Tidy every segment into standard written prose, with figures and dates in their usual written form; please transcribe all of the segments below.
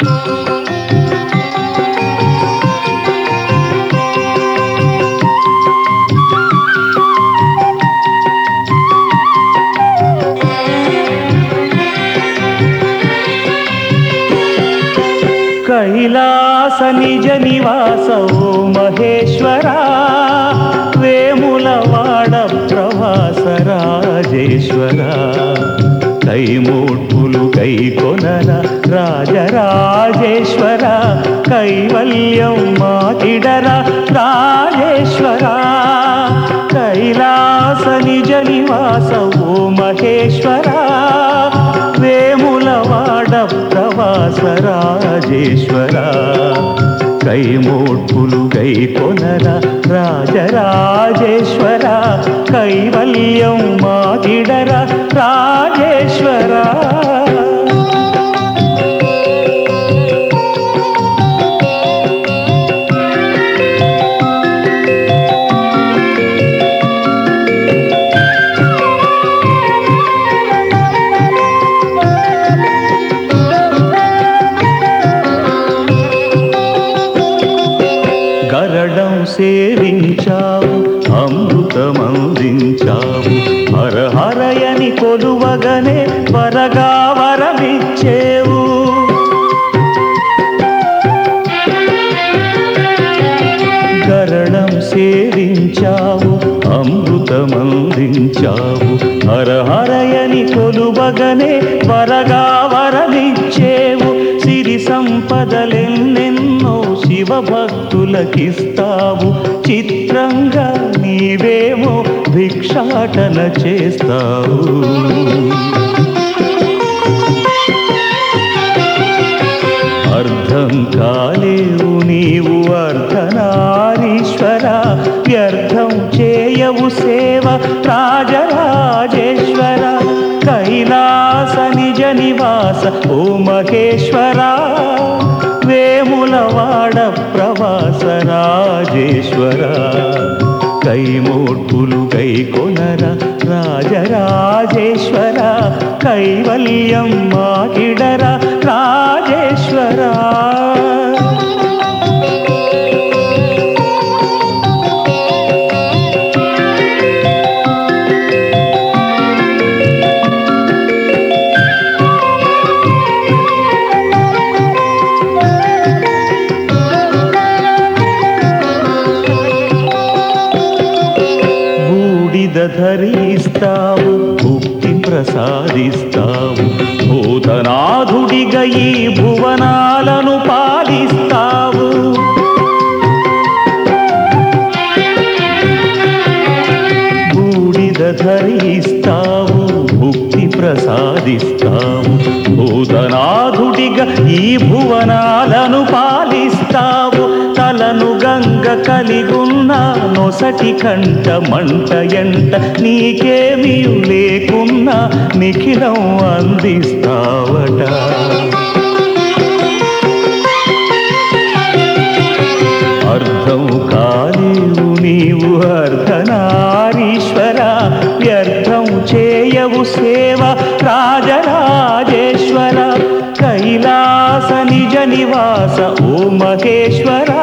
కైలాస నిజ నివాస ఓ మహేశ్వరా, వేములవాడ ప్రవాస రాజేశ్వరా, కైమూర్పులు కైకొనర రాజరాజేశ్వర, కైవల్యం మాకిడర రాజేశ్వరా, కైలాస నిజ నివాస ఓ మహేశ్వరా, వేములవాడ ప్రవాస రాజేశ్వర, కైమూర్పులు కైకొనర రాజరాజేశ్వర, కైవల్యం మాకిడర రాజేశ్వర. గరడం సేవించావు, అమృతమందించావు, హర హరయని కొలువగనే వరగా వరమిచ్చేవు. గరడం సేవించావు, అమృతమందించావు, హర హరయని కొలువగనే వరగా వరమిచ్చేవు. సిరి సంపదలెన్నెన్నో శివభక్తులకిస్తావు, చిత్రంగా నీవేమో భిక్షాటన చేస్తావు. అర్థం కాలేవు నీవు అర్ధనారీశ్వర, వ్యర్థం చేయవు సేవ రాజరాజేశ్వర, కైలాస నిజ నివాస ఓ మహేశ్వరా, వేములవాడ ప్రవాస రాజేశ్వర, కైమూర్పులు కైకొనర రాజరాజేశ్వర, కైవల్యం మాకిడర రాజేశ్వర. ధరిస్తావు, భుక్తి ప్రసాదిస్తావు, భూతనాథుడిగా ఈ భువనాలను పాలిస్తావు. బూడిద ధరిస్తావు, భుక్తి ప్రసాదిస్తావు, భూతనాథుడిగా ఈ భువనాలను పాలిస్తావు. తలను గంగ కలిగున్న నొసటి కంట మంట ఎంట, నీకేమీ లేకున్నా నిఖిలం అందిస్తావట. అర్థం కాలేవు నీవు అర్ధనారీశ్వర, వ్యర్థం చేయవు సేవ రాజరాజేశ్వర, కైలాస నిజ నివాస ఓ మహేశ్వర,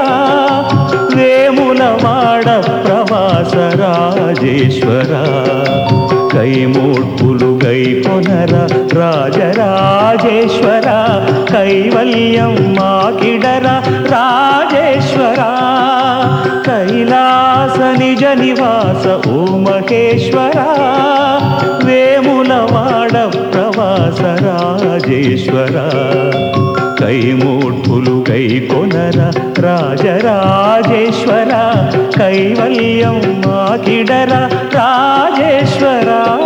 వేములవాడ ప్రవాస రాజేశ్వర, కైమూర్పులు కైకొనర రాజరాజేశ్వర, కైవల్యం మాకిడర రాజేశ్వర, కైలాస నిజ నివాస ఓ మహేశ్వర, వేములవాడ ప్రవాస రాజేశ్వర, కైమూర్పులు కైకొనర రాజరాజేశ్వర, కైవల్యం మాకిడర రాజేశ్వర.